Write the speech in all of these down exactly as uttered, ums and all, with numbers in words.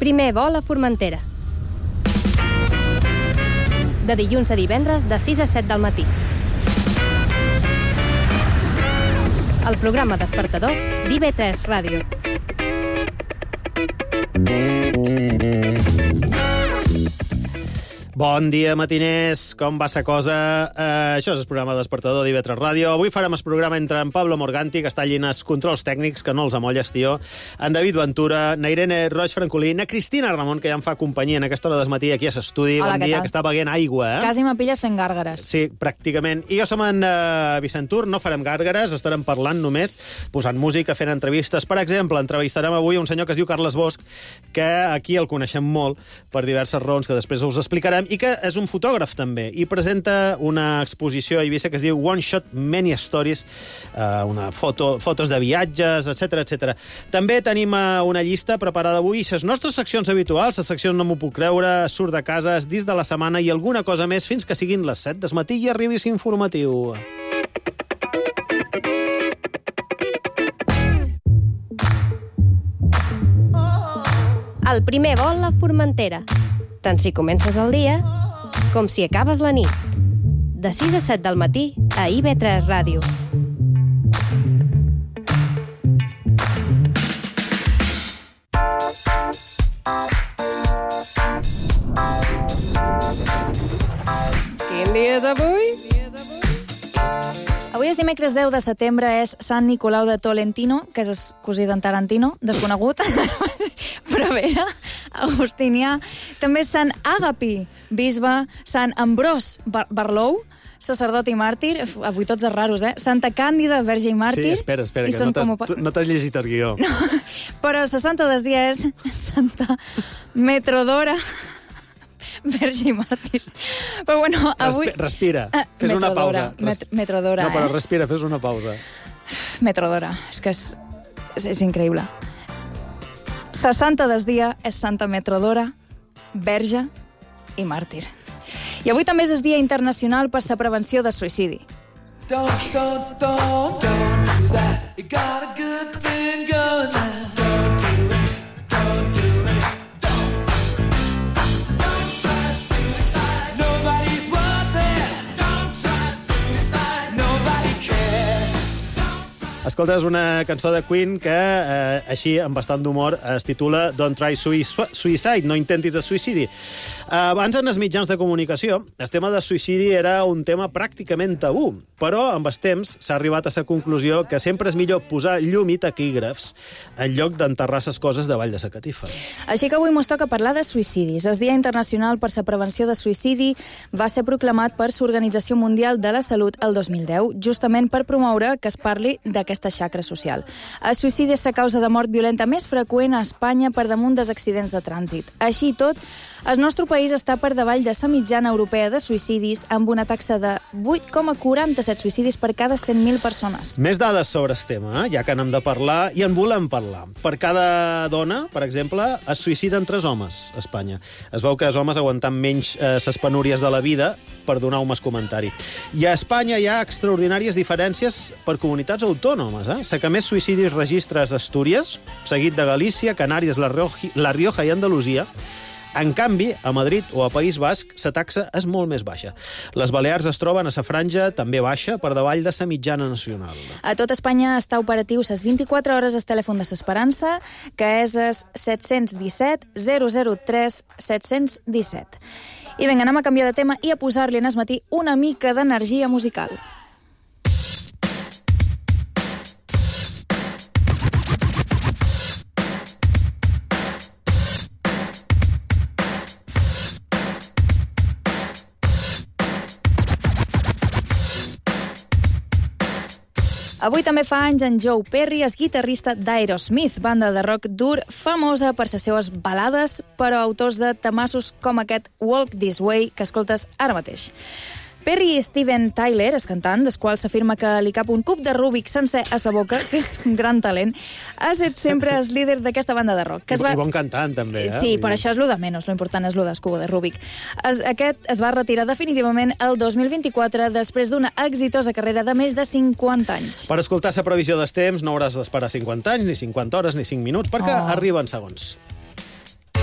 Primer vol a Formentera. De dilluns a divendres, de sis a set del matí. El programa despertador d'I V tres Ràdio. Bon dia, matiners. Com va sa cosa? Uh, això és el programa Despertador d'I V tres Ràdio. Avui farem el programa entre en Pablo Morganti, que està allí en els controls tècnics, que no els amolles, tio, en David Ventura, na Irene Roig Francolí, na Cristina Ramon, que ja em fa companyia en aquesta hora del matí aquí a l'estudi. Hola, bon dia, tal? que està beguent aigua, eh? Quasi m'apilles fent gàrgares. Sí, pràcticament. I jo som en uh, Vicent Tur, no farem gàrgares, estarem parlant només, posant música, fent entrevistes. Per exemple, entrevistarem avui un senyor que es diu Carles Bosch, que aquí el coneixem molt per diverses raons que després us explicarem, i que és un fotògraf també, i presenta una exposició a Eivissa que es diu One Shot Many Stories, uh, una foto, fotos de viatges, etcètera, etcètera. També tenim uh, una llista preparada avui, les nostres seccions habituals, les seccions No m'ho puc creure, Surt de casa, Disc de la setmana i alguna cosa més fins que siguin les set del matí i arribis informatiu. El primer vol a Formentera. Tant si comences el dia com si acabes la nit. De sis a set del matí a I V tres Ràdio. Quin dia és avui? Avui és dimecres deu de setembre, és Sant Nicolau de Tolentino, que és el cosí d'en Tarantino, desconegut, però a veure, Agustinià. També és Sant Agapi, bisbe, Sant Ambròs Bar Barlou, sacerdot i màrtir, avui tots els raros, eh? Santa Càndida, verge i màrtir. Sí, espera, espera, I que no com... t'has no llegit el guió. No, però la santa del dia és Santa Metrodora, verge i màrtir. Però bueno, avui... Respira, fes uh, una pausa. Met Metrodora, no, però eh? respira, fes una pausa. Metrodora, és que és, és, és increïble. La santa del dia és Santa Metrodora, verge i màrtir. I avui també és el Dia Internacional per la Prevenció del Suïcidi. Don't, don't, don't, don't do that. You got a good thing going now. Don't do it, don't do it, don't. Don't try suicide. Nobody's worth it. Don't try suicide. Nobody cares. Escolta, és una cançó de Queen que, eh, així, amb bastant d'humor, es titula Don't Try Suicide, no intentis el suïcidi. Eh, abans, en els mitjans de comunicació, el tema del suïcidi era un tema pràcticament tabú, però amb el temps s'ha arribat a la conclusió que sempre és millor posar llum i taquígrafs en lloc d'enterrar les coses davall de la catifa. Així que avui mos toca parlar de suïcidis. El Dia Internacional per la Prevenció de Suïcidi va ser proclamat per l'Organització Mundial de la Salut el dos mil deu, justament per promoure que es parli d'aquesta xacra social. El suïcidi és la causa de mort violenta més freqüent a Espanya per damunt dels accidents de trànsit. Així i tot, el nostre país està per davall de la mitjana europea de suïcidis, amb una taxa de vuit coma quaranta-set suïcidis per cada cent mil persones. Més dades sobre el tema, ja que n'hem de parlar, i en volem parlar. Per cada dona, per exemple, es suïciden tres homes a Espanya. Es veu que els homes aguanten menys eh, les penúries de la vida, per donar un més comentari. I a Espanya hi ha extraordinàries diferències per comunitats autònomes. Eh? La que més suïcidis registra és Astúries, seguit de Galícia, Canàries, La Rioja, La Rioja i Andalusia. En canvi, a Madrid o a País Basc, la taxa és molt més baixa. Les Balears es troben a la franja també baixa, per davall de la mitjana nacional. A tot Espanya està operatiu les vint-i-quatre hores el telèfon de l'Esperança, que és el set disset zero zero tres set disset. I vinga, anem a canviar de tema i a posar-li en el matí una mica d'energia musical. Avui també fa anys en Joe Perry, és guitarrista d'Aerosmith, banda de rock dur famosa per les seves balades, però autors de temassos com aquest Walk This Way, que escoltes ara mateix. Perry i Steven Tyler, el cantant, des quals s'afirma que li cap un cub de Rubik sencer a sa boca, que és un gran talent, ha estat sempre el líder d'aquesta banda de rock. Que es va... I bon cantant, també, eh? Sí, però això és lo de menys, lo important és lo del cub de Rubik. Es, aquest es va retirar definitivament el dos mil vint-i-quatre després d'una exitosa carrera de més de cinquanta anys. Per escoltar la previsió dels temps no hauràs d'esperar cinquanta anys, ni cinquanta hores, ni cinc minuts, perquè oh. arriben segons.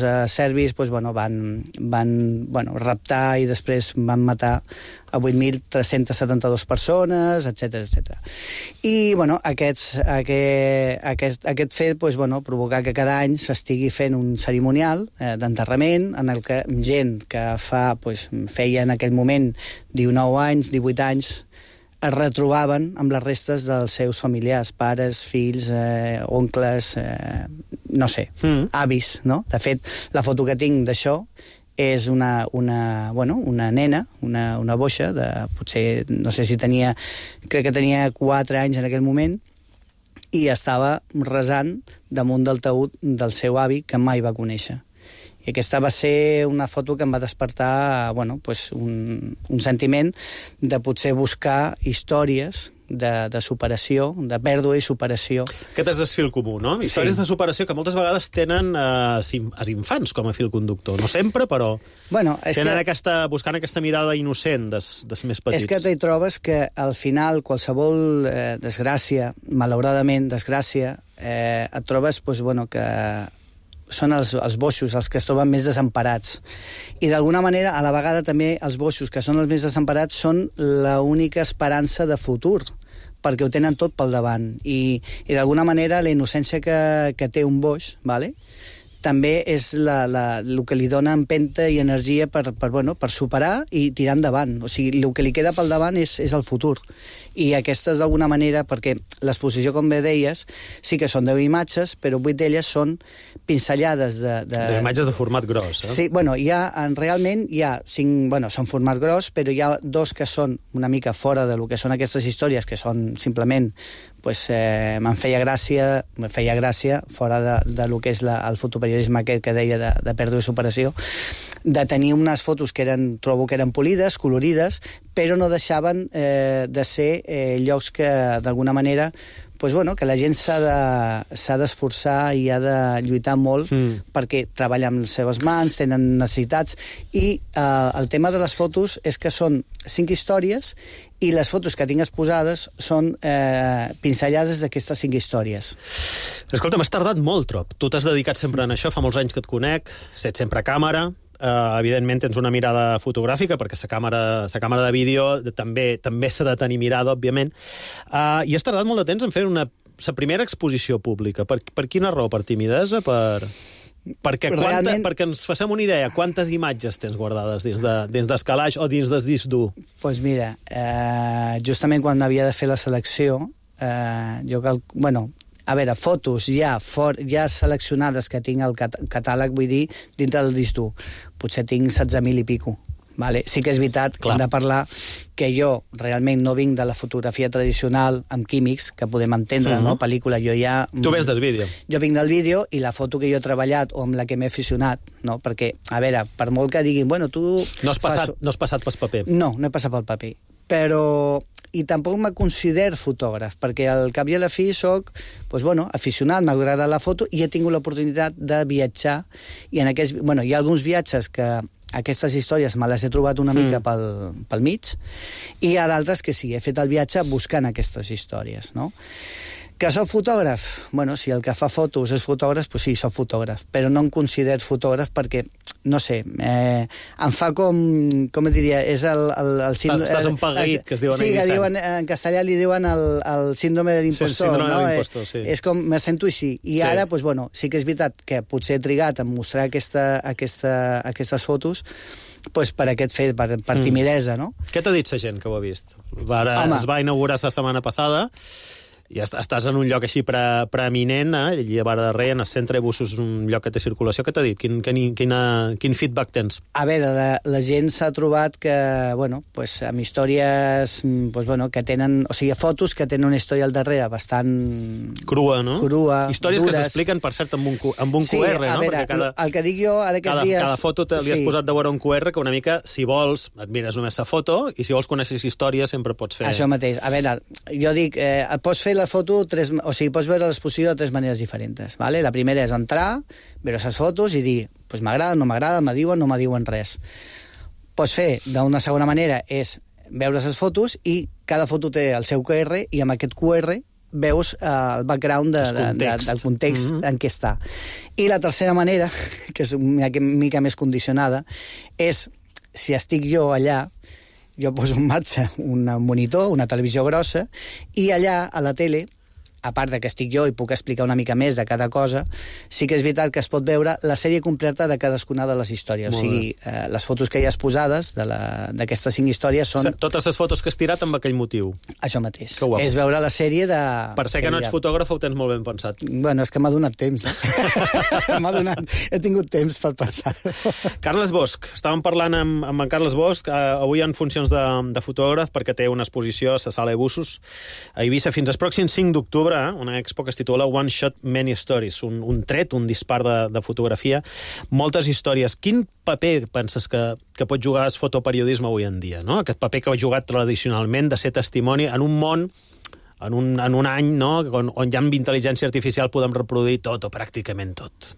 els uh, serbis pues, bueno, van, van bueno, raptar i després van matar a vuit mil tres-cents setanta-dues persones, etcètera etcètera. I bueno, aquests, aquest, aquest, aquest fet pues, bueno, provocar que cada any s'estigui fent un cerimonial eh, d'enterrament en el que gent que fa, pues, feia en aquell moment dinou anys, divuit anys, es retrobaven amb les restes dels seus familiars, pares, fills, eh, oncles, eh, no sé, mm. avis, no? De fet, la foto que tinc d'això és una, una, bueno, una nena, una, una boixa, de, potser, no sé si tenia, crec que tenia quatre anys en aquell moment, i estava resant damunt del taüt del seu avi, que mai va conèixer. I aquesta va ser una foto que em va despertar bueno, pues un, un sentiment de potser buscar històries de, de superació, de pèrdua i superació. Aquest és el fil comú, no? Històries sí. de superació que moltes vegades tenen eh, els infants com a fil conductor. No sempre, però bueno, és tenen que, aquesta, buscant aquesta mirada innocent dels, dels més petits. És que t'hi trobes que al final qualsevol eh, desgràcia, malauradament desgràcia, eh, et trobes pues, bueno, que són els, els boixos els que es troben més desemparats. I d'alguna manera, a la vegada també, els boixos que són els més desemparats són l'única esperança de futur, perquè ho tenen tot pel davant. I, i d'alguna manera la innocència que, que té un boix, vale? també és la, la, el que li dona empenta i energia per, per, bueno, per superar i tirar endavant. O sigui, el que li queda pel davant és, és el futur. I aquestes, d'alguna manera, perquè l'exposició, com bé deies, sí que són deu imatges, però vuit d'elles són pinzellades de... De, de imatges de format gros, eh? Sí, bueno, hi ha, realment hi ha cinc... Bueno, són format gros, però hi ha dos que són una mica fora de lo que són aquestes històries, que són simplement... Pues, eh, me'n feia gràcia, me feia gràcia, fora de, de lo que és la, el fotoperiodisme aquest que deia de, de pèrdua i superació, de tenir unes fotos que eren, trobo que eren polides, colorides, però no deixaven eh, de ser eh, llocs que, d'alguna manera, pues bueno, que la gent s'ha de, s'ha d'esforçar i ha de lluitar molt mm. perquè treballa amb les seves mans, tenen necessitats, i eh, el tema de les fotos és que són cinc històries i les fotos que tinc exposades són eh, pinzellades d'aquestes cinc històries. Escolta, m'has tardat molt, Trop. Tu t'has dedicat sempre en això, fa molts anys que et conec, set sempre a càmera, uh, evidentment tens una mirada fotogràfica, perquè la càmera, la càmera de vídeo també també s'ha de tenir mirada, òbviament, uh, i has tardat molt de temps en fer una, la primera exposició pública. Per, per quina raó? Per timidesa? Per... Perquè, quanta, Realment... perquè ens facem una idea, quantes imatges tens guardades dins de, dins d'Escalaix o dins del disc dur? Doncs pues mira, eh, justament quan havia de fer la selecció, eh, jo cal... Bueno, a veure, fotos ja, for, ja seleccionades que tinc al cat catàleg, vull dir, dintre del disc dur. Potser tinc setze mil i pico. Vale. Sí que és veritat que hem de parlar que jo realment no vinc de la fotografia tradicional amb químics, que podem entendre, uh-huh. no? Pel·lícula, jo ja... Tu vens del vídeo. Jo vinc del vídeo i la foto que jo he treballat o amb la que m'he aficionat, no? Perquè, a veure, per molt que diguin, bueno, tu... No has passat, fas... no has passat pel paper. No, no he passat pel paper. Però... I tampoc me considero fotògraf, perquè al cap i a la fi soc, doncs, bueno, aficionat, m'agrada la foto i he tingut l'oportunitat de viatjar. I en aquests... Bueno, hi ha alguns viatges que aquestes històries me les he trobat una mica mm. pel, pel mig, i hi ha d'altres que sí, he fet el viatge buscant aquestes històries, no? Que soc fotògraf? Bueno, si el que fa fotos és fotògraf, doncs sí, soc fotògraf, però no em considero fotògraf perquè, no sé, eh, em fa com, com et diria, és el... el, el síndrome, Estàs empagueït, que es diuen sí, a que diuen, en castellà li diuen el, el síndrome de l'impostor. Sí, síndrome no? de l'impostor, sí. És com, me sento així. I sí. ara, doncs, bueno, sí que és veritat que potser he trigat en mostrar aquesta, aquesta, aquestes fotos, pues per aquest fet, per, per timidesa, no? Què t'ha dit la gent que ho ha vist? Va, es va inaugurar la setmana passada i estàs en un lloc així pre, preeminent, eh? allí a Vara de Rei, en el centre de busos, un lloc que té circulació. Què t'ha dit? Quin, quin, quina, quin feedback tens? A veure, la, la gent s'ha trobat que, bueno, pues, amb històries pues, bueno, que tenen... O sigui, fotos que tenen una història al darrere bastant... Crua, no? Crua, històries dures. Que s'expliquen, per cert, amb un, amb un sí, Q R, no? Sí, veure, cada, el que dic jo, ara que cada, dies... Cada foto te, li has sí. posat de veure un Q R que una mica, si vols, et mires només la foto, i si vols conèixer història sempre pots fer... Això mateix. A veure, jo dic, eh, pots fer la foto tres... O sigui, pots veure l'exposició de tres maneres diferents. Vale? La primera és entrar, veure les fotos i dir, pues m'agrada, no m'agrada, me diuen, no me diuen res. Pots fer, d'una segona manera, és veure les fotos i cada foto té el seu Q R i amb aquest Q R veus eh, el background de, El de, de, context. del context Mhm. en què està. I la tercera manera, que és una mica més condicionada, és, si estic jo allà, jo poso en marxa un monitor, una televisió grossa, i allà, a la tele, a part de que estic jo i puc explicar una mica més de cada cosa, sí que és veritat que es pot veure la sèrie completa de cadascuna de les històries. Molt o sigui, eh, les fotos que hi has posades d'aquestes cinc històries són Totes les fotos que has tirat amb aquell motiu. això mateix. Que guapo. És veure la sèrie de... Per ser que no ets fotògraf ho tens molt ben pensat. Bueno, és que m'ha donat temps. Eh? m'ha donat... He tingut temps per pensar. Carles Bosch, estàvem parlant amb, amb en Carles Bosch, eh, avui en funcions de, de fotògraf, perquè té una exposició a la Sala Ebussos a Eivissa fins al pròxim cinc d'octubre, eh, una expo que es titula One Shot Many Stories, un, un tret, un dispar de, de fotografia, moltes històries. Quin paper penses que, que pot jugar el fotoperiodisme avui en dia? No? Aquest paper que ha jugat tradicionalment de ser testimoni en un món, en un, en un any, no? on, on ja amb intel·ligència artificial podem reproduir tot o pràcticament tot.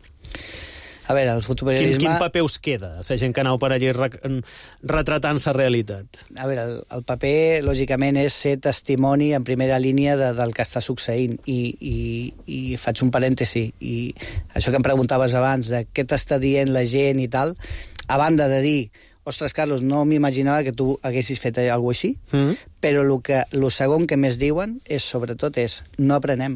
A veure, el Quin, fotoperiodisme... quin paper us queda, la gent que aneu per allí re, retratant la realitat? A veure, el, el paper, lògicament, és ser testimoni en primera línia de, del que està succeint. I, i, i faig un parèntesi. I això que em preguntaves abans, de què t'està dient la gent i tal, a banda de dir, ostres, Carlos, no m'imaginava que tu haguessis fet alguna cosa així, Mm. però el, que, el segon que més diuen és, sobretot, és no aprenem.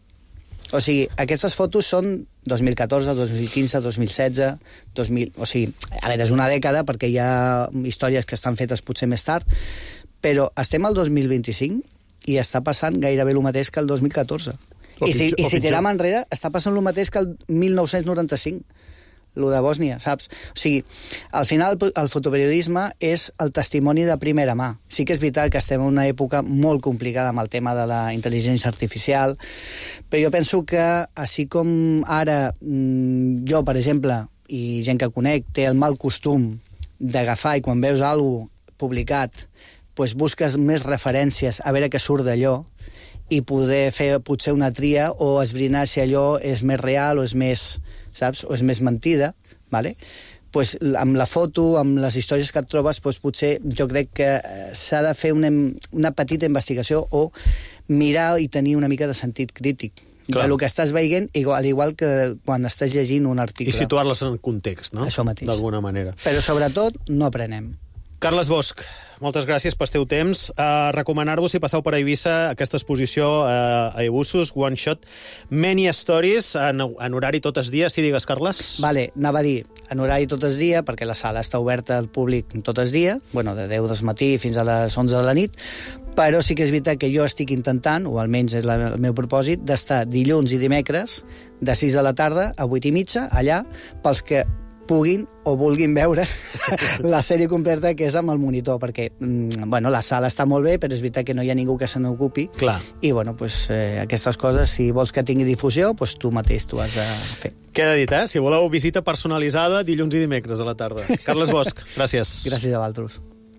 O sigui, aquestes fotos són dos mil catorze, dos mil quinze, dos mil setze, dos mil... O sigui, a veure, és una dècada perquè hi ha històries que estan fetes potser més tard, però estem al dos mil vint-i-cinc i està passant gairebé el mateix que el dos mil catorze. O I si, pitjor, i o si pitjor. tirem enrere, està passant el mateix que el mil nou-cents noranta-cinc. Lo de Bòsnia, saps? O sigui, al final el fotoperiodisme és el testimoni de primera mà. Sí que és veritat que estem en una època molt complicada amb el tema de la intel·ligència artificial, però jo penso que, així com ara jo, per exemple, i gent que conec, té el mal costum d'agafar i quan veus alguna cosa publicat, doncs busques més referències a veure què surt d'allò, i poder fer potser una tria o esbrinar si allò és més real o és més, saps, o és més mentida, vale? Pues, amb la foto, amb les històries que et trobes, pues, potser jo crec que s'ha de fer una, una petita investigació o mirar i tenir una mica de sentit crític. Clar. Del que estàs veient, igual, al igual que quan estàs llegint un article. I situar-les en context, no? Això mateix. D'alguna manera. Però sobretot no aprenem. Carles Bosch, moltes gràcies pel teu temps. Uh, Recomanar-vos, si passeu per Eivissa, aquesta exposició uh, a Ebussos, One Shot, Many Stories, en, en horari tot el dia, si digues, Carles. Vale, anava a dir, en horari tot el dia, perquè la sala està oberta al públic tot el dia, bueno, de deu del matí fins a les onze de la nit, però sí que és veritat que jo estic intentant, o almenys és la, el meu propòsit, d'estar dilluns i dimecres de sis de la tarda a vuit i mitja, allà, pels que puguin o vulguin veure la sèrie completa que és amb el monitor, perquè mm, bueno, la sala està molt bé, però és veritat que no hi ha ningú que se n'ocupi. Clar. I bueno, pues, eh, aquestes coses, si vols que tingui difusió, pues, tu mateix t'ho has de fer. Queda dit, eh? Si voleu visita personalitzada, dilluns i dimecres a la tarda. Carles Bosch, gràcies. Gràcies a vosaltres.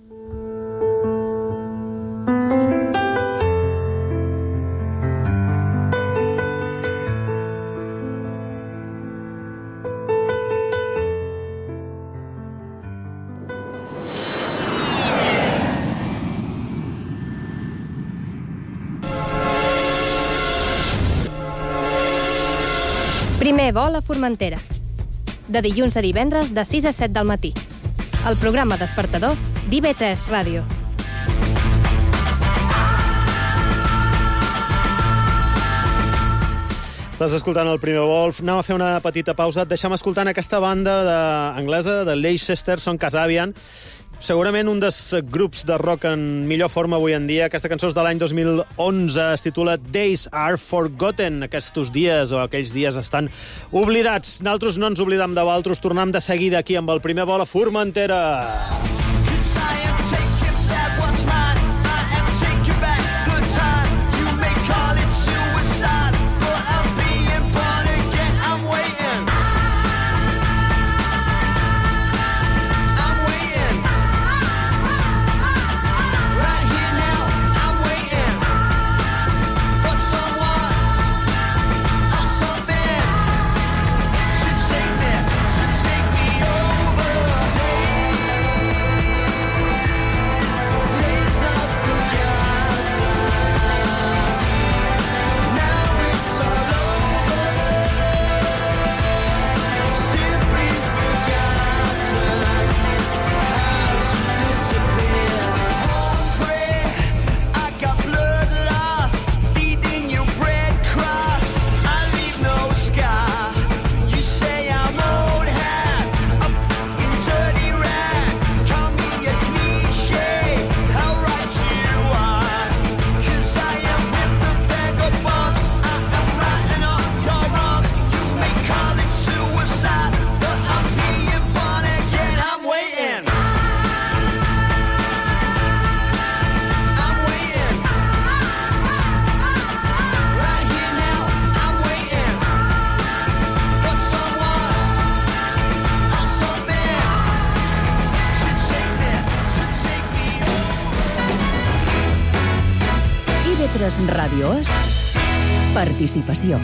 Primer vol a Formentera. De dilluns a divendres de sis a set del matí. El programa despertador d'I V tres Ràdio. Estàs escoltant el Primer Wolf. Anem a fer una petita pausa. Et deixem escoltant aquesta banda de... anglesa de Leicester, són Kasabian. Segurament un dels grups de rock en millor forma avui en dia. Aquesta cançó és de l'any dos mil onze, es titula Days Are Forgotten. Aquests dies o aquells dies estan oblidats. Nosaltres no ens oblidam de vosaltres. Tornem de seguida aquí amb el Primer Vol a Formentera. tres Ràdio és participació.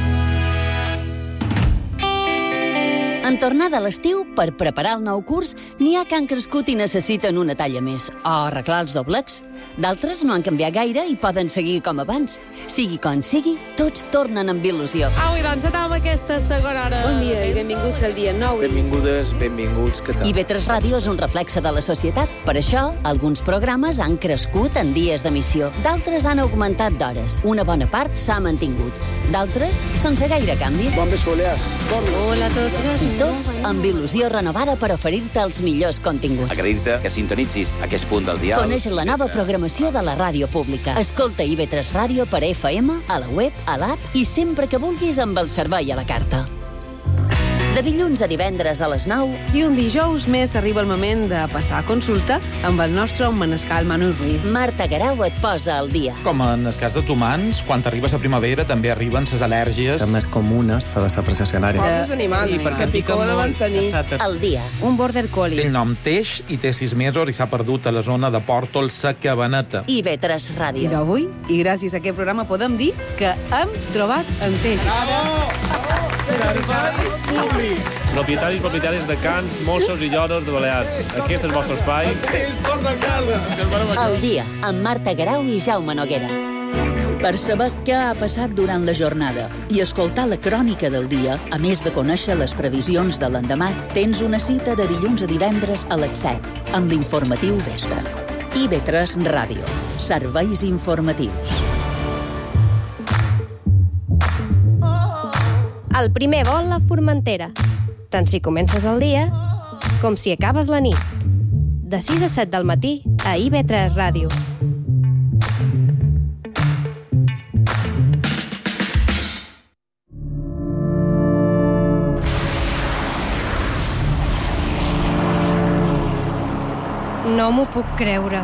En tornada a l'estiu, per preparar el nou curs, n'hi ha que han crescut i necessiten una talla més, o arreglar els doblecs. D'altres no han canviat gaire i poden seguir com abans. Sigui com sigui, tots tornen amb il·lusió. Au, i doncs, amb aquesta segona hora. Bon dia i benvinguts al dia nou. Benvingudes, benvinguts, què tal? I B tres Ràdio és un reflexe de la societat. Per això, alguns programes han crescut en dies d'emissió. D'altres han augmentat d'hores. Una bona part s'ha mantingut. D'altres, sense gaire canvis. Bon Balears. Hola a tots. I tots amb il·lusió renovada per oferir-te els millors continguts. Agrair-te que sintonitzis aquest punt del dial. Coneix la nova programació de la ràdio pública. Escolta I B tres Ràdio per F M, a la web, a l'app i sempre que vulguis amb el servei a la carta. De dilluns a divendres a les nou. I un dijous més arriba el moment de passar a consulta amb el nostre manescal Manu Ruiz. Marta Garau et posa al dia. Com en el cas dels humans, quan arribes a primavera també arriben les al·lèrgies. Les més comunes de la precessionària. Els animals, sí, perquè picó deuen tenir. Al dia. Un border collie. Té el nom Teix i té sis mesos i s'ha perdut a la zona de Pòrtol, sa Cabaneta. I B tres Ràdio. I d'avui, i gràcies a aquest programa, podem dir que hem trobat en Teix. Servei públic. Propietaris i propietàries de cans, mossos i lloros de Balears. Aquest és el vostre espai. Al dia, amb Marta Garau i Jaume Noguera. Per saber què ha passat durant la jornada i escoltar la crònica del dia, a més de conèixer les previsions de l'endemà, tens una cita de dilluns a divendres a les set, amb l'informatiu vespre. I B tres Ràdio. Serveis informatius. El primer vol a Formentera. Tant si comences el dia com si acabes la nit. De sis a set del matí a I B tres Ràdio. No m'ho puc creure.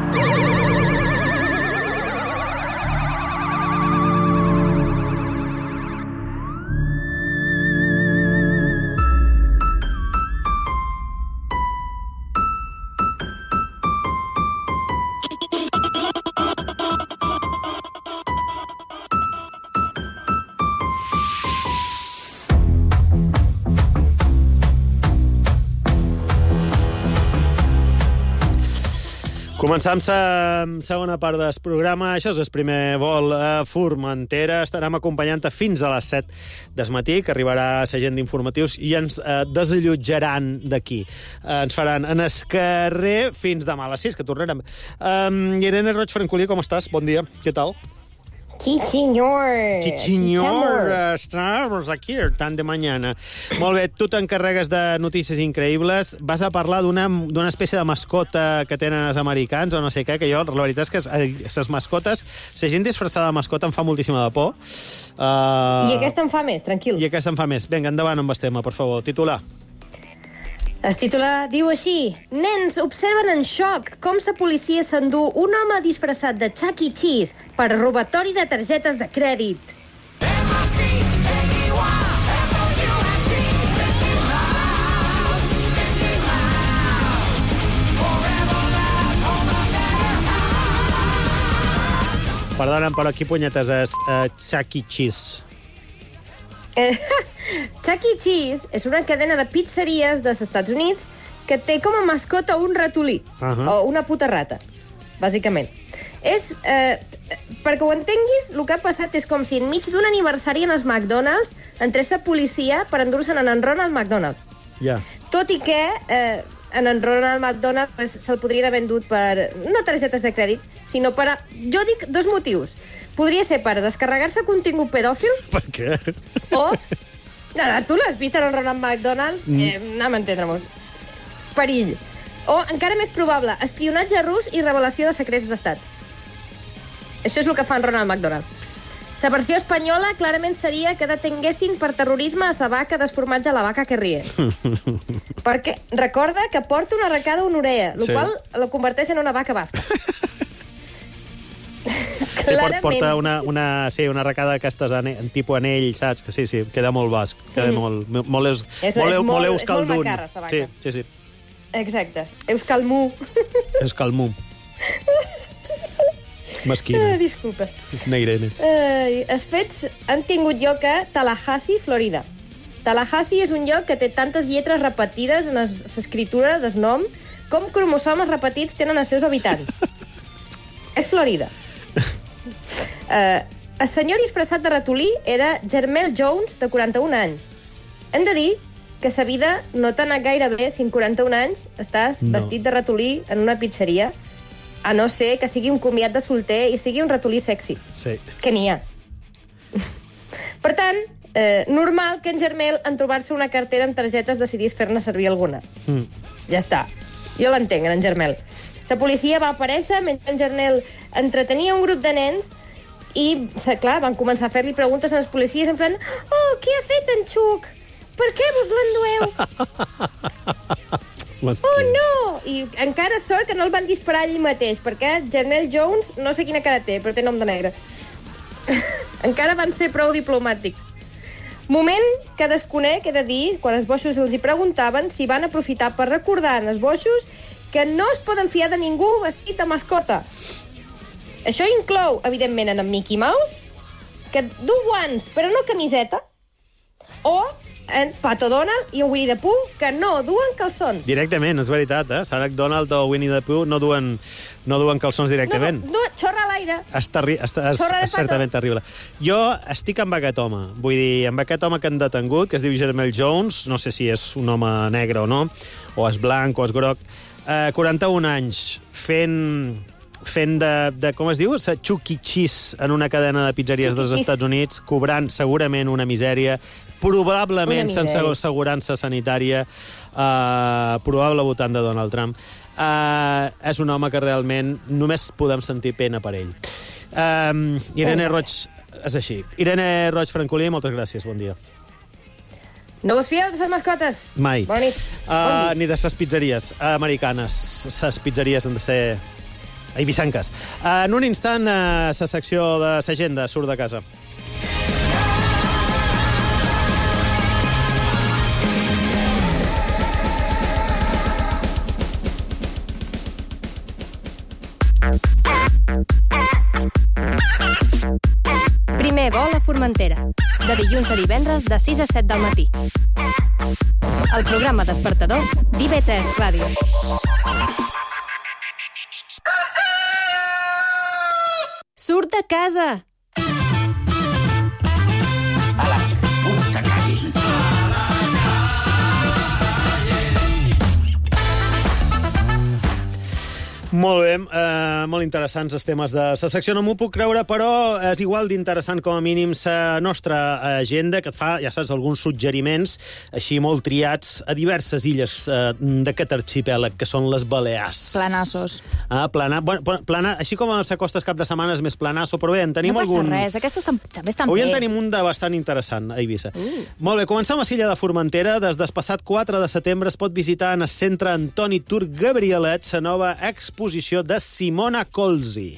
Començam la segona part del programa. Això és el primer vol a Formentera. Estarem acompanyant-te fins a les set del matí, que arribarà la gent d'informatius i ens eh, desallotjaran d'aquí. Eh, ens faran en el carrer fins demà a les sis, que tornarem. Um, Irene Roig Francolí, com estàs? Bon dia. Què tal? Sí, senyor. Sí, senyor. Estamos aquí tan de mañana. Molt bé, tu t'encarregues de notícies increïbles. Vas a parlar d'una d'una espècie de mascota que tenen els americans o no sé què, que jo, la veritat és que les mascotes, la gent disfressada de mascota em fa moltíssima de por. Uh... I aquesta em fa més, tranquil. I aquesta em fa més. Vinga, endavant amb el tema, per favor. Titular. El titular diu així: nens observen en xoc com la policia s'endú un home disfressat de Chuck E. Cheese per robatori de targetes de crèdit. Perdona'm, però aquí punyetes és uh, Chuck E. Cheese. Chuck E. Cheese és una cadena de pizzeries dels Estats Units que té com a mascota un ratolí, uh-huh. o una puta rata, bàsicament. És, eh, perquè ho entenguis, el que ha passat és com si enmig d'un aniversari en els McDonald's entrés la policia per endur-se'n en Ronald McDonald. Ja. Tot i que eh, en en Ronald McDonald pues, se'l podrien haver endut per, no targetes de crèdit, sinó per a, jo dic dos motius. Podria ser per descarregar-se contingut pedòfil. Per què? O... No, no, tu l'has vist en Ronald McDonald's? Mm. Eh, anem a entendre-nos. Perill. O, encara més probable, espionatge rus i revelació de secrets d'estat. Això és el que fa en Ronald McDonald. La versió espanyola clarament seria que detenguessin per terrorisme a la vaca desformatge a la vaca que rie. Perquè recorda que porta una arracada a una orella, el sí. qual la converteix en una vaca basca. Sí, porta una, una, sí, una arracada d'aquestes en tipus anell, saps? Que sí, sí, queda molt basc. Queda mm. molt, molt, eus, és, molt, és molt, molt és molt macarra, la vaca. Sí, sí, sí. Exacte. Euskalmu. Euskalmu. Mesquina. Eh, disculpes. Una Irene. Eh, els fets han tingut lloc a Tallahassee, Florida. Tallahassee és un lloc que té tantes lletres repetides en l'escriptura del nom com cromosomes repetits tenen els seus habitants. És Florida. Eh, el senyor disfressat de ratolí era Jermel Jones, de quaranta-un anys. Hem de dir que sa vida no t'ha anat gaire bé si en quaranta-un anys estàs No. vestit de ratolí en una pizzeria, a no ser que sigui un comiat de solter i sigui un ratolí sexy. Sí. Que n'hi ha. Per tant, eh, normal que en Jermel, en trobar-se una cartera amb targetes, decidís fer-ne servir alguna. Mm. Ja està. Jo l'entenc, en Jermel. La policia va aparèixer mentre en Jermel entretenia un grup de nens i, clar, van començar a fer-li preguntes a les policies en plan «Oh, què ha fet en Xuc? Per què vos l'endueu?» «Oh, no!» I encara sort que no el van disparar allí mateix, perquè Jermel Jones, no sé quina cara té, però té nom de negre. Encara van ser prou diplomàtics. Moment que desconec, he de dir, quan els boixos els hi preguntaven si van aprofitar per recordar en els boixos que no es poden fiar de ningú vestit de mascota. Això inclou, evidentment, en Mickey Mouse, que du guants, però no camiseta, o en Pato Donald i en Winnie the Pooh, que no duen calçons. Directament, és veritat, eh? Sarah Donald o Winnie the Pooh no duen, no duen calçons directament. No, no, no, xorra a l'aire. És, terri és, és, Sorra de és certament pato. terrible. Jo estic amb aquest home. Vull dir, amb aquest home que han detengut, que es diu Jermel Jones, no sé si és un home negre o no, o és blanc o és groc, eh, quaranta-un anys, fent fent de, de, com es diu, Chuck E. Cheese en una cadena de pizzeries Chuck E. dels Cheese. Estats Units, cobrant segurament una misèria, probablement Una misèria. sense assegurança sanitària, eh, probable votant de Donald Trump. Eh, és un home que realment només podem sentir pena per ell. Eh, Irene Roig, és així. Irene Roig Francolí, moltes gràcies, bon dia. No vos fieu de les mascotes? Mai. Bona nit. Uh, Bon dia. ni de les pizzeries americanes. Les pizzeries han de ser eivissanques. Uh, en un instant, uh, la secció de l'agenda surt de casa. Primer vol a Formentera, de dilluns a divendres de sis a set del matí. El programa despertador d'I V tres Ràdio. Surt de casa! Molt bé, eh, molt interessants els temes de la secció. No m'ho puc creure, però és igual d'interessant com a mínim la nostra agenda, que et fa, ja saps, alguns suggeriments així molt triats a diverses illes eh, d'aquest arxipèlag, que són les Balears. Planassos. Ah, plana, bueno, plana, així com s'acosta el cap de setmana és més planasso, però bé, en tenim No passa algun... res, aquests tam també estan Avui bé. en tenim un de bastant interessant a Eivissa. Uh. Molt bé, comencem a l'illa de Formentera. Des del passat quatre de setembre es pot visitar en el centre Antoni Turc Gabrielet la nova exposició de Simona Colzi.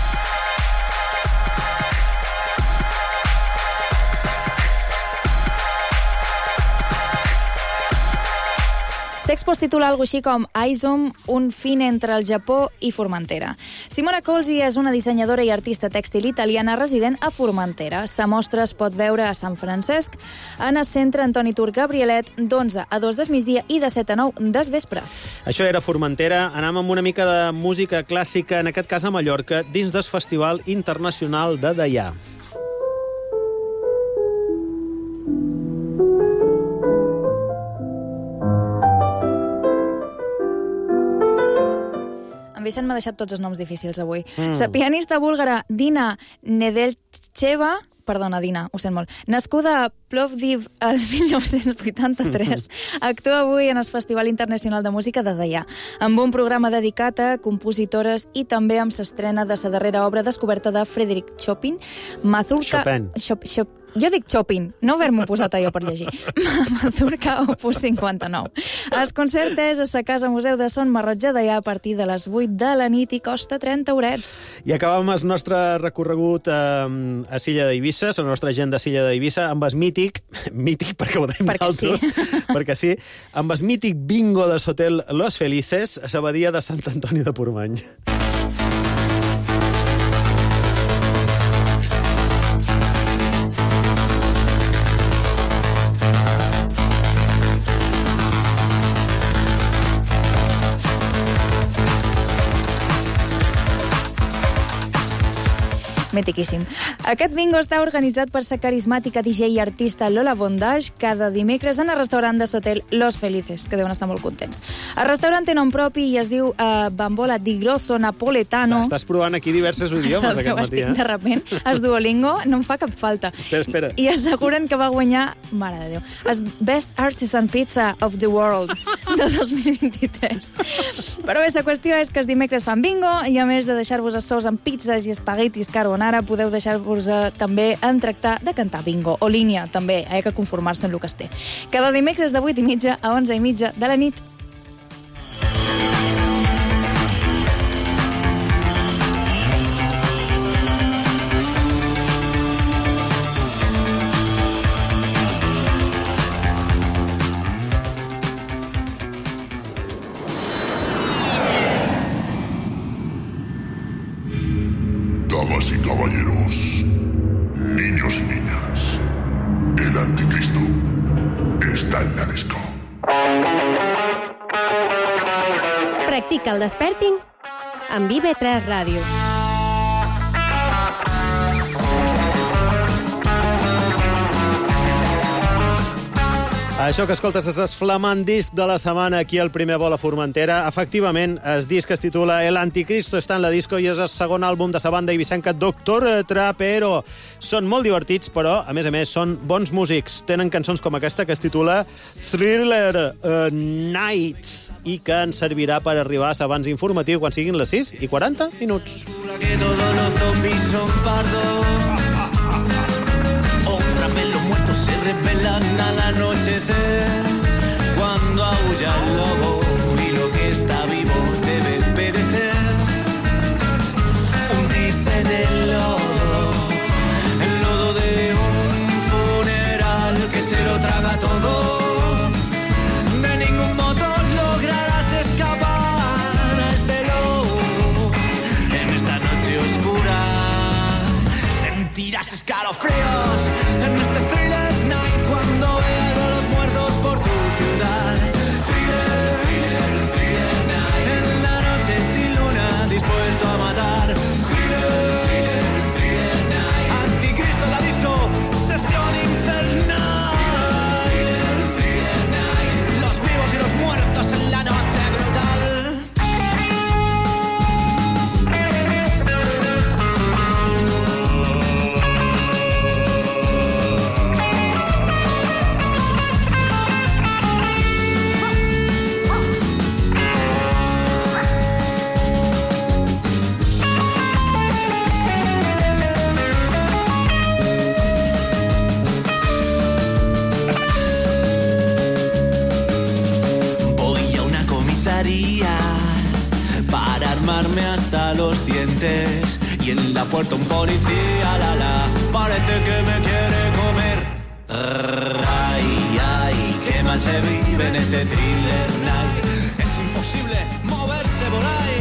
S'Expo es titula algo així com Aizom, un fin entre el Japó i Formentera. Simona Colzi és una dissenyadora i artista tèxtil italiana resident a Formentera. La mostra es pot veure a Sant Francesc, en el centre Antoni Turc Gabrielet, d'onze a dos del migdia i de set a nou des vespre. Això era Formentera. Anem amb una mica de música clàssica, en aquest cas a Mallorca, dins del Festival Internacional de Deià. Vicent m'ha deixat tots els noms difícils avui. Mm. La pianista búlgara Dina Nedelcheva, perdona, Dina, ho sent molt, nascuda a Plovdiv el mil nou-cents vuitanta-tres, actua avui en el Festival Internacional de Música de Deià, amb un programa dedicat a compositores i també amb l'estrena de la darrera obra descoberta de Frédéric Chopin, Mazurka... Chopin. Chop, Chop, jo dic Chopin, no haver-m'ho posat allò per llegir. Mazurka Opus cinquanta-nou. El concert és a la Casa Museu de Son Marrotge de Deià a partir de les vuit de la nit i costa trenta eurets. I acabem el nostre recorregut a, a Silla d'Eivissa, la nostra agenda a Silla d'Eivissa, amb el mític, mític perquè ho tenim perquè nosaltres, sí. perquè sí, amb el mític bingo del hotel Los Felices a l'abadia de Sant Antoni de Portmany. Mitiquíssim. Aquest bingo està organitzat per la carismàtica D J i artista Lola Bondage cada dimecres en el restaurant de Sotel Los Felices, que deuen estar molt contents. El restaurant té nom propi i es diu uh, Bambola di Grosso Napoletano. Estàs provant aquí diversos idiomes aquest matí, eh? De repent, el Duolingo no em fa cap falta. Espera, espera. I asseguren que va guanyar, mare de Déu, el Best Artisan Pizza of the World de dos mil vint-i-tres. Però bé, la qüestió és que els dimecres fan bingo i a més de deixar-vos els sous en pizzas i espaguetis carbonara, podeu deixar-vos eh, també en tractar de cantar bingo, o línia, també, hi ha que conformar-se amb el que es té. Cada dimecres de vuit i mitja a onze i mitja de la nit. Damas y caballeros, niños y niñas, el anticristo está en la disco. Practica el desperting amb I V tres Ràdio. Això que escoltes és el flamant disc de la setmana aquí al Primer Vol a Formentera. Efectivament, el disc es titula El Anticristo està en la disco i és el segon àlbum de la banda ibicenca Doctor Trapero. Són molt divertits, però, a més a més, són bons músics. Tenen cançons com aquesta que es titula Thriller uh, Night i que ens servirà per arribar a l'abans informatiu quan siguin les sis i quaranta minuts. Que todos los zombies son pardos. Otra vez los muertos se revelan al anochecer. Cuando aúlla el lobo y lo que está vivo debe perecer. Hundirse en el lodo, el lodo de un funeral que se lo traga todo. De ningún modo lograrás escapar a este lodo. En esta noche oscura sentirás escalofríos en este thriller night cuando veas a los muertos por tu ciudad. Thriller, thriller, thriller night. En la noche sin luna dispuesto a matar. Thriller, thriller, thriller night. Anticristo en la disco, sesión infernal. Thriller, thriller night. Los vivos y los muertos en la noche brutal. Voy a una comisaría para armarme hasta los dientes y en la puerta un policía, la la, parece que me quiere comer. Ay, ay, qué mal se vive en este thriller night. Es imposible moverse por ahí.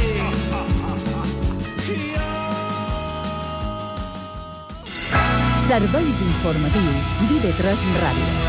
Serveis informatius d'I V tres Ràdio.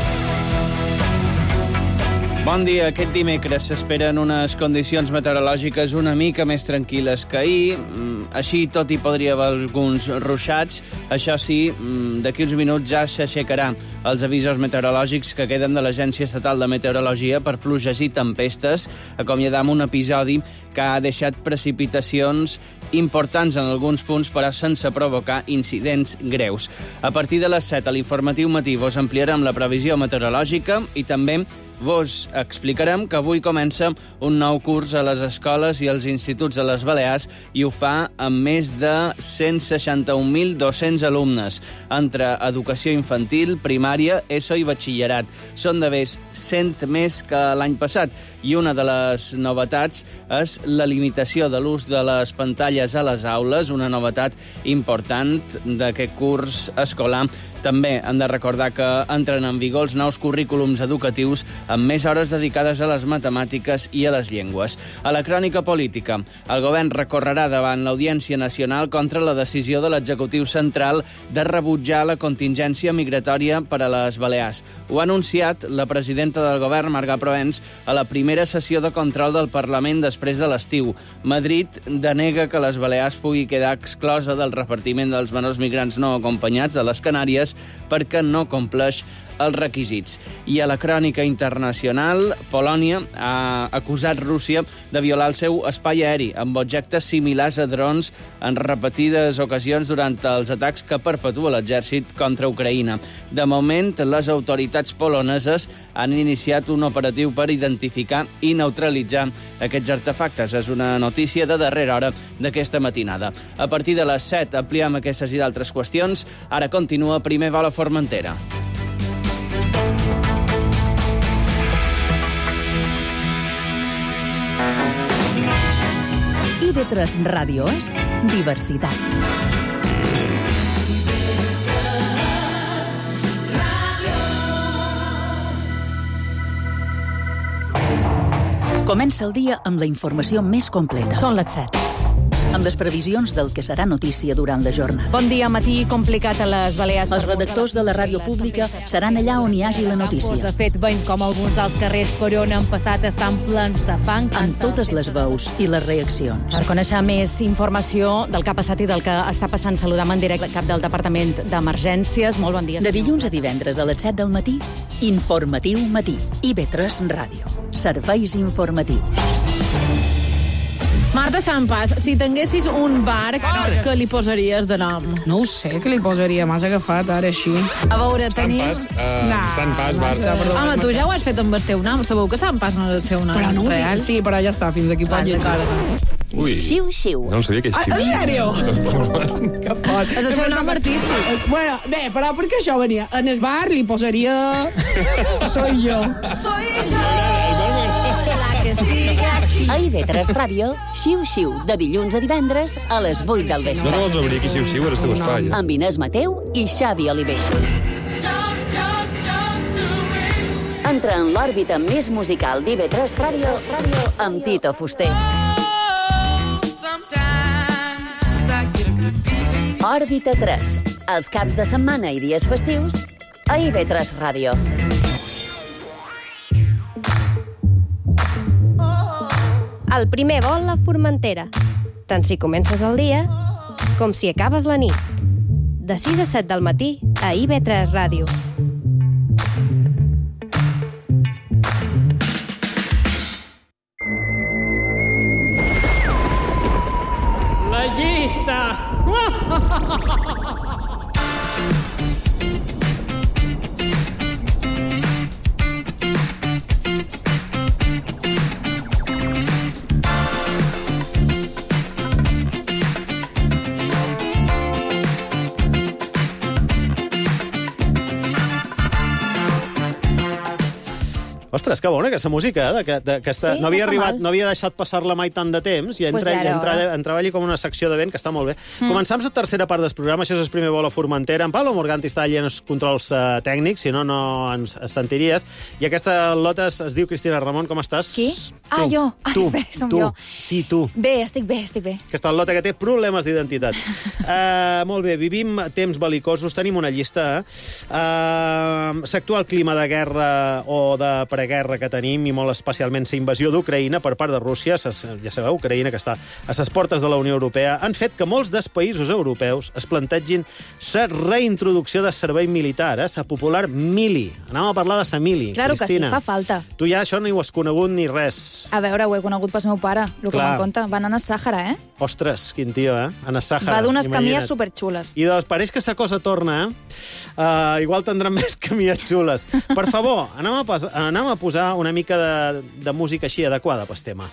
Bon dia. Aquest dimecres s'esperen unes condicions meteorològiques una mica més tranquil·les que ahir. Així, tot hi podria haver alguns ruixats. Això sí, d'aquí uns minuts ja s'aixecarà els avisos meteorològics que queden de l'Agència Estatal de Meteorologia per pluges i tempestes. Acomiadam un episodi que ha deixat precipitacions importants en alguns punts, però sense provocar incidents greus. A partir de les set a l'informatiu matí vos ampliarem la previsió meteorològica i també vos explicarem que avui comença un nou curs a les escoles i als instituts de les Balears i ho fa amb més de cent seixanta-un mil dos-cents alumnes entre educació infantil, primària, ESO i batxillerat. Són de més cent més que l'any passat i una de les novetats és la limitació de l'ús de les pantalles a les aules, una novetat important d'aquest curs escolar. També hem de recordar que entren en vigor els nous currículums educatius amb més hores dedicades a les matemàtiques i a les llengües. A la crònica política, el govern recorrerà davant l'Audiència Nacional contra la decisió de l'executiu central de rebutjar la contingència migratòria per a les Balears. Ho ha anunciat la presidenta del govern, Marga Proens, a la primera sessió de control del Parlament després de l'estiu. Madrid denega que les Balears pugui quedar exclosa del repartiment dels menors migrants no acompanyats de les Canàries perquè no compleix els requisits. I a la crònica internacional, Polònia ha acusat Rússia de violar el seu espai aeri amb objectes similars a drons en repetides ocasions durant els atacs que perpetua l'exèrcit contra Ucraïna. De moment, les autoritats poloneses han iniciat un operatiu per identificar i neutralitzar aquests artefactes. És una notícia de darrera hora d'aquesta matinada. A partir de les set ampliem aquestes i d'altres qüestions. Ara continua Primer Vol a Formentera. I ve tres Ràdio és diversitat. Comença el dia amb la informació més completa. Són les set. Amb les previsions del que serà notícia durant la jornada. Bon dia, matí complicat a les Balears. Els redactors de la ràdio pública seran allà on hi hagi la notícia. De fet, veiem com alguns dels carrers per on han passat estan plens de fang. Amb totes les veus i les reaccions. Per conèixer més informació del que ha passat i del que està passant, saludam en directe el cap del Departament d'Emergències. Molt bon dia. De dilluns a divendres a les set del matí, Informatiu Matí. I ve tres Ràdio. Serveis informatius. Marta Sampas, si tinguessis un bar, què li posaries de nom? No ho sé, què li posaria? M'has agafat ara així. A veure, tenim... Sant Pas, uh, no, Sant Pas, bar. Home, tu ja ho has fet amb el teu nom. Sabeu que Sant Pas no és el seu nom però no real? Sí, però ja està, fins aquí pot llegir. Ui, xiu, xiu. No sabia que és xiu. Ah, en sèrio? Que fort. És el seu nom artístic. Bueno, bé, però per què això venia? En el bar li posaria... Soy yo. Soy yo. La que sigue aquí. A I V tres Ràdio, Xiu Xiu, de dilluns a divendres a les vuit del vespre. No te vols obrir aquí, xiu, xiu, eres teu espai. Eh? Amb Inés Mateu i Xavi Oliver. Entra en l'òrbita més musical d'I V tres Ràdio amb Tito Fuster. Òrbita tres, els caps de setmana i dies festius a I V tres Ràdio. El primer vol a Formentera, tant si comences el dia com si acabes la nit. De sis a set del matí a I V tres Ràdio. La llista! Ostres, que bona aquesta música, eh? Que, de, que està, Sí, no, havia no està arribat, mal. no havia deixat passar-la mai tant de temps i Pues entra, ara, entra, ara. entrava allí com una secció de vent que està molt bé. Mm. Començam la tercera part del programa, això és el primer vol a Formentera. En Pablo Morganti està allà en els controls uh, tècnics, si no, no ens sentiries. I aquesta lota es, es diu Cristina Ramon, com estàs? Qui? Ah, Tu. jo. Ah, tu. bé, som tu. jo. Sí, tu. Bé, estic bé, estic bé. Aquesta lota que té problemes d'identitat. uh, molt bé, vivim temps belicosos, tenim una llista. Eh? Uh, S'actua el clima de guerra o de preguerra que tenim, i molt especialment la invasió d'Ucraïna per part de Rússia, ses, ja sabeu, Ucraïna, que està a les portes de la Unió Europea, han fet que molts dels països europeus es plantegin la reintroducció de servei militar, eh? la popular mili. Anàvem a parlar de la mili, Claro Cristina. que sí, fa falta. Tu ja això no hi ho has conegut ni res. A veure, ho he conegut pel meu pare, el que Clar. me'n conta. Van anar al Sàhara, eh? Ostres, quin tio, eh? En el Sàhara. Va d'unes imagina't. camies superxules. I doncs pareix que la cosa torna, eh? Uh, igual tindran més camies xules. Per favor, anem a, pas, anem a posar una mica de, de música així adequada pel tema.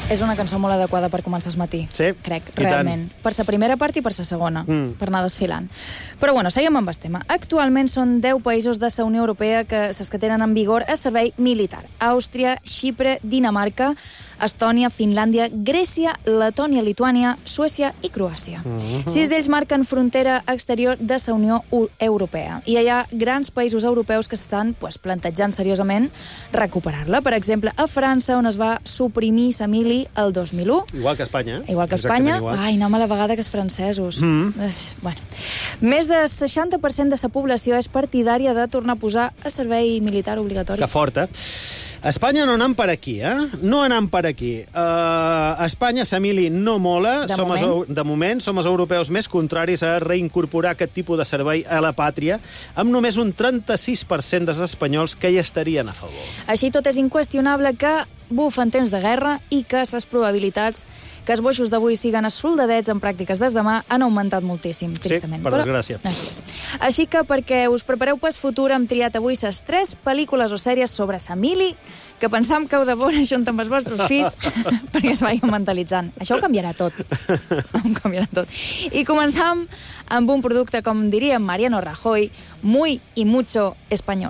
És una cançó molt adequada per començar el matí. Sí? Crec, I realment. tant. Per la primera part i per la segona, Mm. per anar desfilant. Però bueno, seguim amb el tema. Actualment són deu països de la Unió Europea que ses que tenen en vigor el servei militar. Àustria, Xipre, Dinamarca, Estònia, Finlàndia, Grècia, Letònia, Lituània, Suècia i Croàcia. Mhm. Sis d'ells marquen frontera exterior de la Unió U- Europea. I hi ha grans països europeus que s'estan pues, plantejant seriosament recuperar-la. Per exemple, a França, on es va suprimir la mili el dos mil u. Igual que Espanya. Igual que Exactament Espanya. igual. Ai, anem a la vegada que els francesos. Mm. Eh, bueno. Més del seixanta per cent de la població és partidària de tornar a posar a servei militar obligatori. Que forta. Espanya no anam per aquí, eh? No anam per aquí. Uh, Espanya, la mili no mola. De som els, moment. eu- de moment, som els europeus més contraris a reincorporar aquest tipus de servei a la pàtria, amb només un trenta-sis per cent dels espanyols que hi estarien a favor. Així tot és inqüestionable que bufen temps de guerra i que les probabilitats que els boixos d'avui siguen soldadets en pràctiques des demà han augmentat moltíssim, tristament. per desgràcia. Així és. Així que, perquè us prepareu pel futur, hem triat avui les tres pel·lícules o sèries sobre la mili que pensam que heu de veure junt amb els vostres fills perquè es vagin mentalitzant. Això ho canviarà tot. Ho canviarà tot. I començam amb un producte, com diria Mariano Rajoy, muy y mucho español.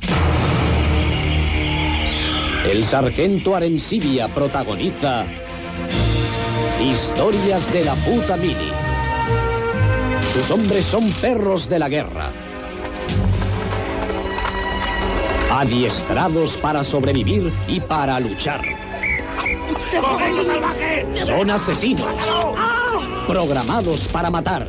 El sargento Arencibia protagoniza Historias de la puta mili. Sus hombres son perros de la guerra, adiestrados para sobrevivir y para luchar. Son asesinos, programados para matar.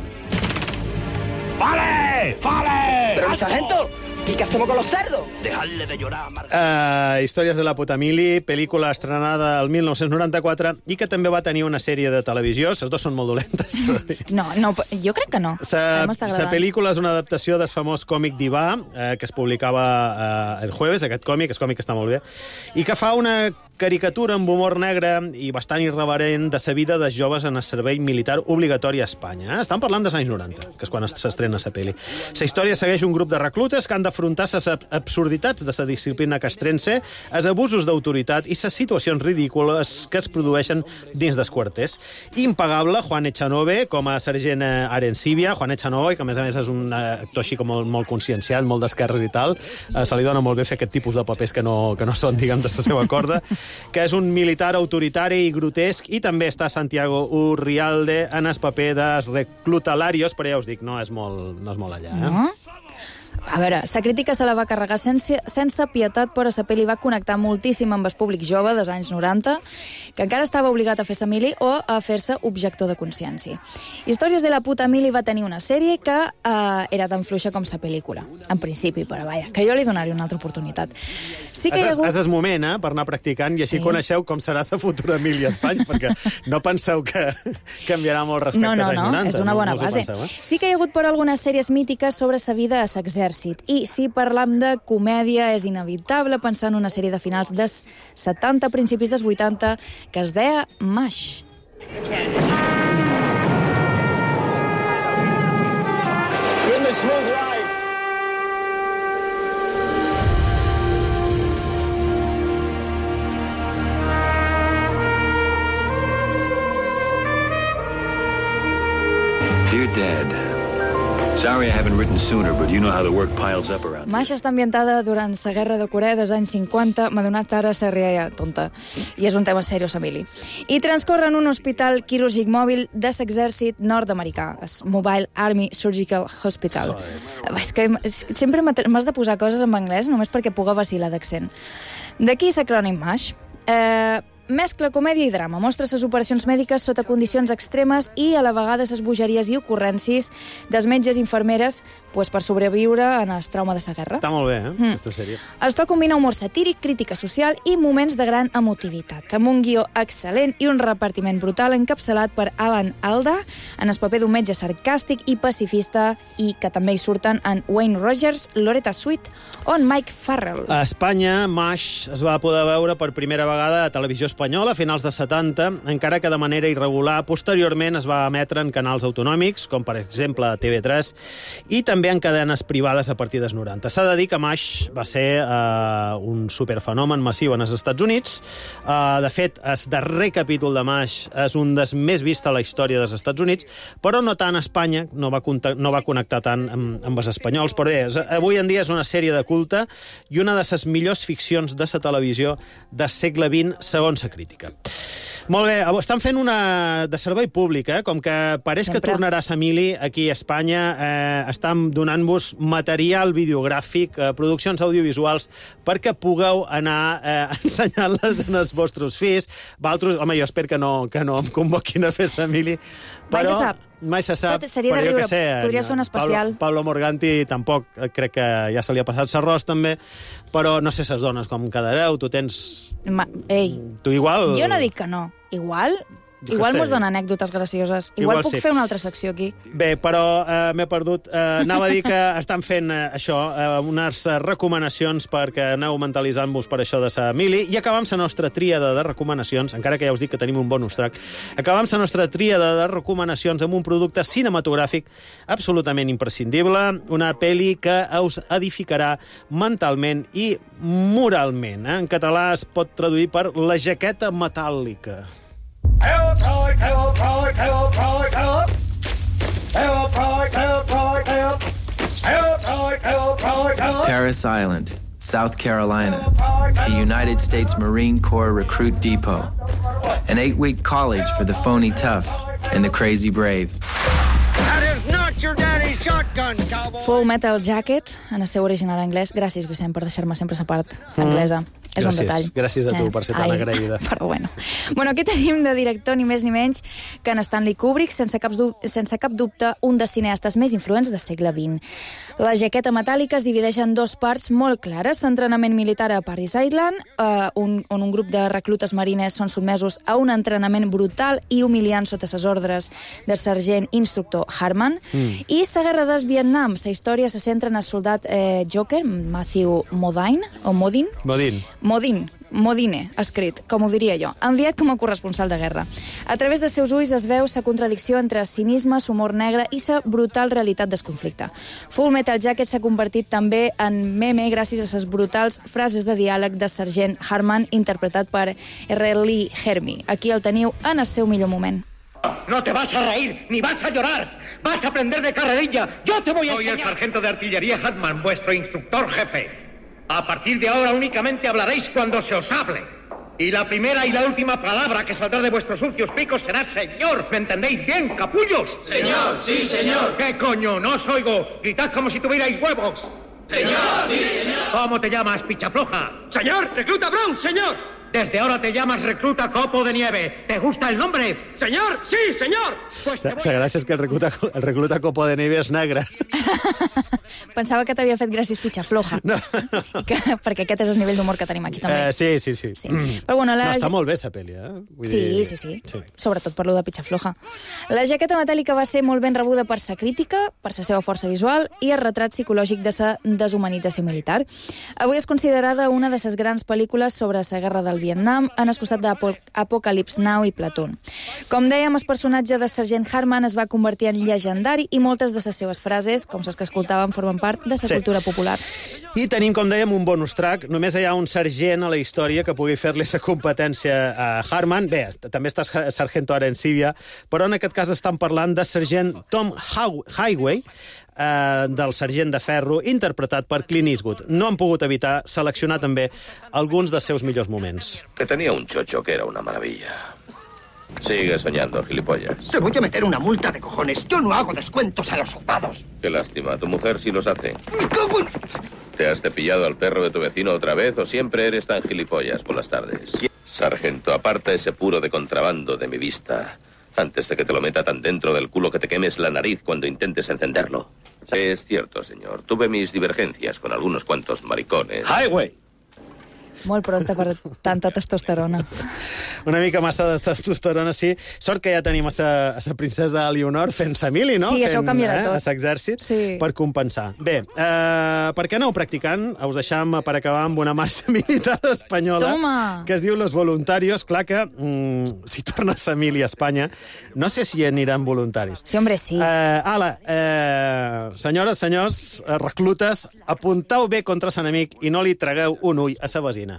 ¡Vale! ¡Vale! Pero mi sargento, ¿y qué hacemos con los cerdos? Dejadle de llorar, Marc. Uh, Històries de la puta mili, pel·lícula estrenada el mil nou-cents noranta-quatre i que també va tenir una sèrie de televisió. Les dues són molt dolentes. No, no, jo crec que no. La A mi m'està agradant. pel·lícula és una adaptació del famós còmic d'Ivà, eh, que es publicava eh, el jueves, aquest còmic, és còmic que està molt bé, i que fa una caricatura amb humor negre i bastant irreverent de la vida dels joves en el servei militar obligatori a Espanya. Eh? Estan parlant dels anys noranta, que és quan s'estrena la pel·li. La història segueix un grup de reclutes que han d'afrontar les absurditats de la disciplina castrense, els abusos d'autoritat i les situacions ridícules que es produeixen dins dels quarters. Impagable, Juan Echanove, com a sergent eh, Arencibia, Juan Echanove, que a més a més és un eh, actor així com molt, molt conscienciat, molt d'esquerres i tal, eh, se li dona molt bé fer aquest tipus de papers que no, que no són, diguem, de la seva corda, que és un militar autoritari i grotesc, i també està Santiago Urrialde en el paper de reclutalarios, però ja us dic, no és molt, no és molt allà. Eh? No? A veure, la crítica se la va carregar sense, sense pietat, però la pel·li va connectar moltíssim amb el públic jove dels anys noranta, que encara estava obligat a fer sa mili o a fer-se objector de consciència. Històries de la puta mili va tenir una sèrie que eh, era tan fluixa com sa pel·lícula, en principi, però vaja, que jo li donaria una altra oportunitat. Sí que hi ha hagut... És el moment, eh, per anar practicant, i així Sí. coneixeu com serà la futura mili a Espanya, perquè no penseu que canviarà molt respecte No, no, als anys no, noranta. és una bona no, no us ho base. penseu, eh? Sí que hi ha hagut, però, algunes sèries mítiques sobre sa vida a l'exèrcit. I si parlam de comèdia, és inevitable pensar en una sèrie de finals dels setanta, principis dels vuitanta, que es deia MASH. Dear Dad, sorry I haven't written sooner, but you know how the work piles up around. MASH està ambientada durant la Guerra de Corea dels anys cinquanta. M'ha donat ara la rialla tonta. I és un tema seriós, Emili. I transcorre en un hospital quirúrgic mòbil de l'exèrcit nord-americà, el Mobile Army Surgical Hospital. És que sempre m'has de posar coses en anglès només perquè puga vacilar d'accent. D'aquí l'acrònim MASH. Eh... Mescla comèdia i drama, mostra les operacions mèdiques sota condicions extremes i a la vegada les bogeries i ocurrències dels metges i infermeres pues, per sobreviure en el trauma de la guerra. Està molt bé, eh, Mm. aquesta sèrie. El to combina humor satíric, crítica social i moments de gran emotivitat, amb un guió excel·lent i un repartiment brutal encapçalat per Alan Alda, en el paper d'un metge sarcàstic i pacifista, i que també hi surten en Wayne Rogers, Loretta Swit o en Mike Farrell. A Espanya, MASH es va poder veure per primera vegada a televisió espanyola a finals de setanta, encara que de manera irregular. Posteriorment es va emetre en canals autonòmics, com per exemple T V tres, i també també en cadenes privades a partir dels noranta. S'ha de dir que MASH va ser uh, un superfenomen massiu en els Estats Units. Uh, de fet, el darrer capítol de MASH és un dels més vist a la història dels Estats Units, però no tant a Espanya, no va, no va connectar tant amb, amb els espanyols, però bé, és, avui en dia és una sèrie de culte i una de les millors ficcions de la televisió del segle vint, segons la crítica. Molt bé, estan fent una de servei públic, eh? Com que pareix Sempre. que tornaràs, Emili, aquí a Espanya, eh, estan donant-vos material videogràfic, eh, produccions audiovisuals, perquè pugueu anar eh, ensenyant-les en els vostres fills. Valtros, home, jo espero que no, que no em convoquin a fer Emili, però... Mai se sap. Mai se sap. Però seria de riure. Sé, podries fer un especial. Pablo, Pablo Morganti tampoc, crec que ja se li ha passat l'arròs també, però no sé ses dones com quedareu, tu tens... Ma, ei, tu igual... Jo no dic que no. Igual... Igual mos dona anècdotes gracioses. Igual, Igual puc sí. fer una altra secció aquí. Bé, però eh, m'he perdut. Eh, anava a dir que estan fent eh, això, eh, unes recomanacions perquè aneu mentalitzant-vos per això de sa Emili, i acabam la nostra tríada de recomanacions, encara que ja us dic que tenim un bonus track, acabam la nostra tríada de recomanacions amb un producte cinematogràfic absolutament imprescindible, una pel·li que us edificarà mentalment i moralment. Eh? En català es pot traduir per La jaqueta metàl·lica. Help, help, help, help, help, help. Help, help, help, help, help. Help, help, help, help, help. Paris Island, South Carolina, the United States Marine Corps Recruit Depot. An eight-week college for the phony tough and the crazy brave. That is not your daddy's shotgun, cowboy. Full Metal Jacket, en el seu original anglès. Gràcies, Vicent, per deixar-me sempre la part anglesa. Mm. És gràcies, un detall. Gràcies a tu eh. per ser tan Ai, agraïda. Però bueno. Bueno, aquí tenim de director ni més ni menys que en Stanley Kubrick, sense cap, sense cap dubte, un dels cineastes més influents del segle vint. La jaqueta metàl·lica es divideix en dos parts molt clares. Entrenament militar a Paris Island, eh, un, on un grup de reclutes marines són sotmesos a un entrenament brutal i humiliant sota les ordres del sergent instructor Harman. Mm. I la guerra del Vietnam. La història se centra en el soldat eh, Joker, Matthew Modine, o Modine? Modine. Modine, Modine, escrit, com ho diria jo, enviat com a corresponsal de guerra. A través dels seus ulls es veu la contradicció entre cinisme, humor negre i la brutal realitat del conflicte. Full Metal Jacket s'ha convertit també en meme gràcies a les brutals frases de diàleg de sergent Harman, interpretat per R. Lee Hermy. Aquí el teniu en el seu millor moment. No te vas a reír, ni vas a llorar. Vas a aprender de carrerilla. Yo te voy a enseñar. Soy el sargento de artillería Hartman, vuestro instructor jefe. A partir de ahora únicamente hablaréis cuando se os hable. Y la primera y la última palabra que saldrá de vuestros sucios picos será señor. ¿Me entendéis bien, capullos? Señor, sí, señor. ¿Qué coño? No os oigo. Gritad como si tuvierais huevos. Señor, sí, señor. ¿Cómo te llamas, pichafloja? Señor, recluta Brown, señor. Desde ahora te llamas recluta Copo de Nieve. ¿Te gusta el nombre? Señor, sí, señor. Pues la gràcia és que el recluta, el recluta Copo de Nieve és negre. Pensava que t'havia fet gràcies pitxafloja. No, no. Que, perquè aquest és el nivell d'humor que tenim aquí també. Uh, sí, sí, sí. sí. Mm. Però, bueno, la... No, està molt bé, la pel·li, eh? Vull sí, dir... sí, sí, sí. Sobretot per lo de pitxafloja. La jaqueta metàl·lica va ser molt ben rebuda per sa crítica, per sa seva força visual i el retrat psicològic de sa deshumanització militar. Avui és considerada una de les grans pel·lícules sobre la guerra del Vietnam, en el costat d'Apocalypse Now i Platoon. Com dèiem, el personatge de sergent Harman es va convertir en llegendari i moltes de les seves frases, com les que escoltàvem, formen part de la sí. cultura popular. I tenim, com dèiem, un bonus track. Només hi ha un sergent a la història que pugui fer-li la competència a Harman. Bé, també està Sargento Arencibia, però en aquest cas estan parlant de sergent Tom Highway, eh, del sergent de ferro, interpretat per Clint Eastwood. No han pogut evitar seleccionar també alguns dels seus millors moments. Que tenia un chocho que era una maravilla. Sigue soñando, gilipollas. Te voy a meter una multa de cojones. Yo no hago descuentos a los soldados. Qué lástima, tu mujer sí los hace. ¿Te has cepillado al perro de tu vecino otra vez o siempre eres tan gilipollas por las tardes? Sargento, aparta ese puro de contrabando de mi vista antes de que te lo meta tan dentro del culo que te quemes la nariz cuando intentes encenderlo. Es cierto, señor. Tuve mis divergencias con algunos cuantos maricones. Highway. Molt pronta per tanta testosterona. Una mica massa de testosterona, sí. Sort que ja tenim a sa, a sa princesa Leonor fent-se mili, no? Sí, això ho fent, canviarà eh, tot. A s'exèrcit, Sí. per compensar. Bé, eh, per què aneu practicant? Us deixam per acabar amb una marxa militar espanyola Toma! que es diu Los Voluntarios. Clar que, mm, si torna sa mili a Espanya, no sé si aniran voluntaris. Sí, hombre, sí. Eh, ala, eh, senyores, senyors, eh, reclutes, apuntau bé contra l'enemic i no li tragueu un ull a sa vesina.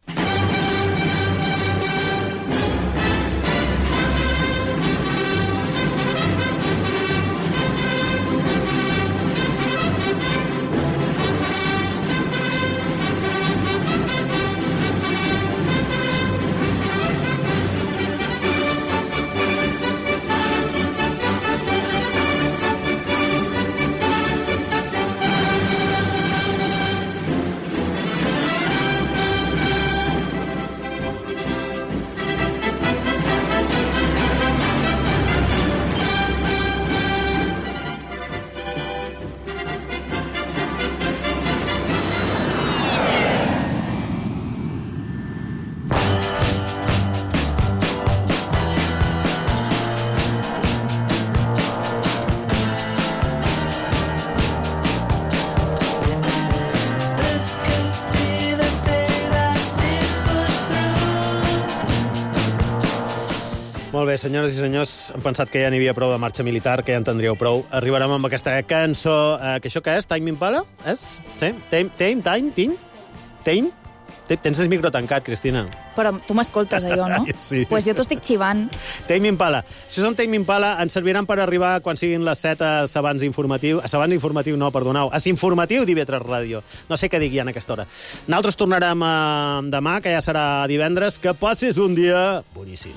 Molt bé, senyores i senyors, hem pensat que ja n'hi havia prou de marxa militar, que ja en tindríeu prou. Arribarem amb aquesta cançó, eh, que això què és? Time Impala? És? Sí? Time, time, time, tin? Time? Tens el micro tancat, Cristina. Però tu m'escoltes, allò, no? Sí. Pues jo t'ho estic xivant. Time Impala. Si són Time Impala, ens serviran per arribar quan siguin les set a s'abans informatiu. A s'abans informatiu, no, perdoneu. A s'informatiu d'I V tres Ràdio. No sé què digui en aquesta hora. Nosaltres tornarem eh, demà, que ja serà divendres. Que passis un dia boníssim.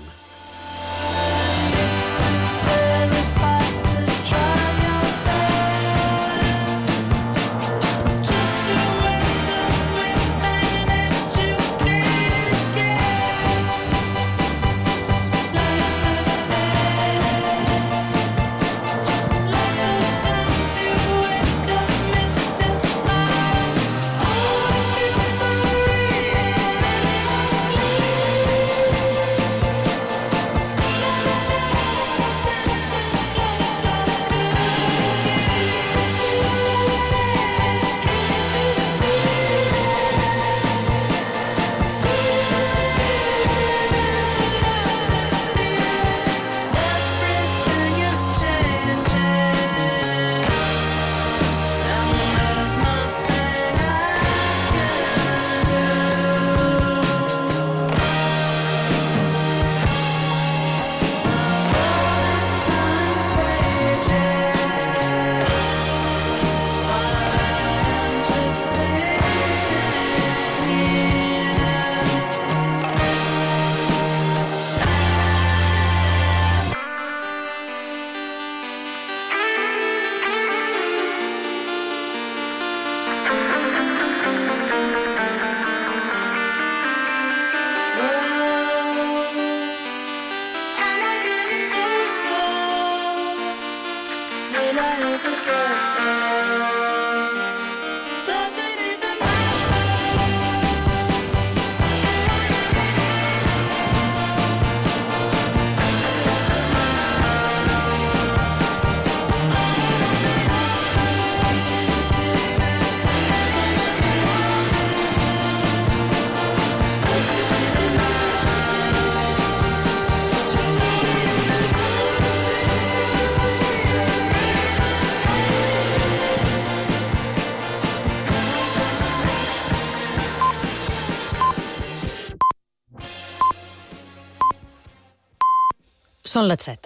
Són les set.